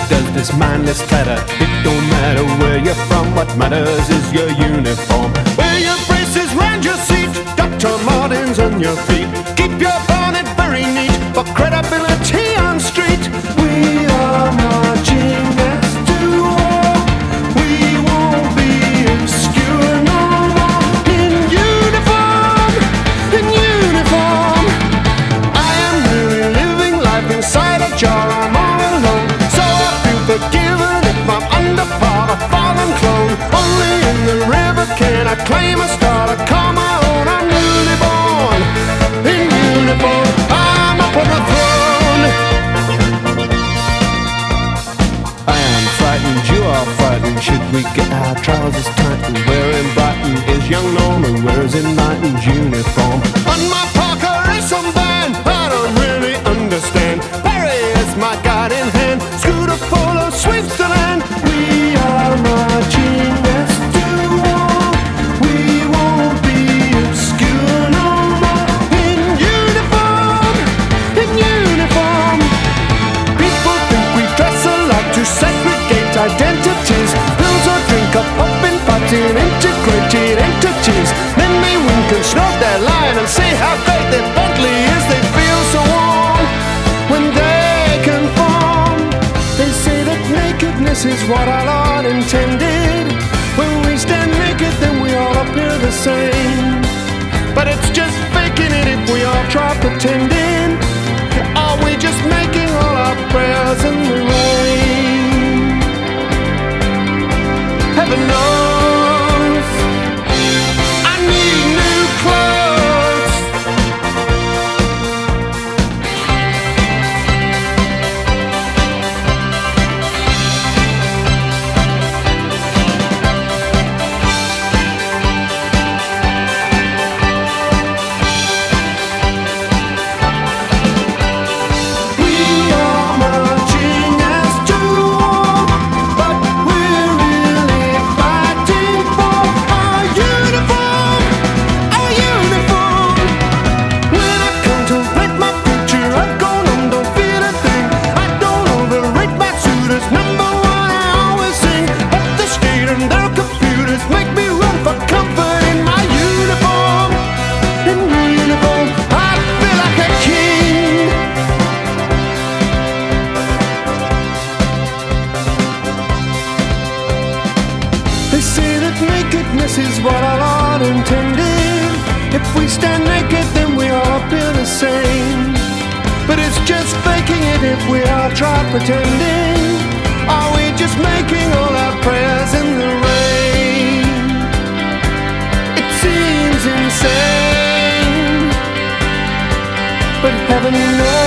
does this mindless clatter? It don't matter where you're from, what matters is your uniform. Wear your braces round your seat, Dr. Martens on your feet. Keep your bonnet very neat for credibility on street. We are marching as to war. We won't be obscure no more. In uniform, in uniform. I am really living life inside a jar. I'm all alone, so I feel forgiven if I'm under par, a fallen clone. Only in the river can I claim a star to call my own. I'm newly born, in uniform. I'm up on the throne. I am frightened, you are frightened. Should we get our trousers tightened? Where in Brighton is young Norman? Where's in Knighton's uniform? On my Parker is some band I don't really understand. Barry is my guiding hand. Scooter Polo sweeps the land. We are marching as to war. We won't be obscure no more. In uniform, in uniform. People think we dress alike to segregate identities. Pills or drink up, popping, fighting, integrated entities. Then they wink and snort their line and say how great their Bentley is. They feel so warm when they conform. They say that nakedness is what our Lord intended. When we stand naked, then we all appear the same. But it's just faking it if we all try pretending. Are we just making all our prayers in the rain? Heaven knows I need new clothes. We are marching as to war, but we're really fighting for our uniform, our uniform. When I contemplate my future, I go numb, don't feel a thing. I don't overrate my suitors, number one I always sing. But the state and their computers make me run for comfort in my uniform, in my uniform. I feel like a king. They say that nakedness is what our Lord intended. If we stand naked, then we all appear the same. But it's just faking it if we all try pretending. Are we just making all our prayers in the rain? It seems insane, but heaven knows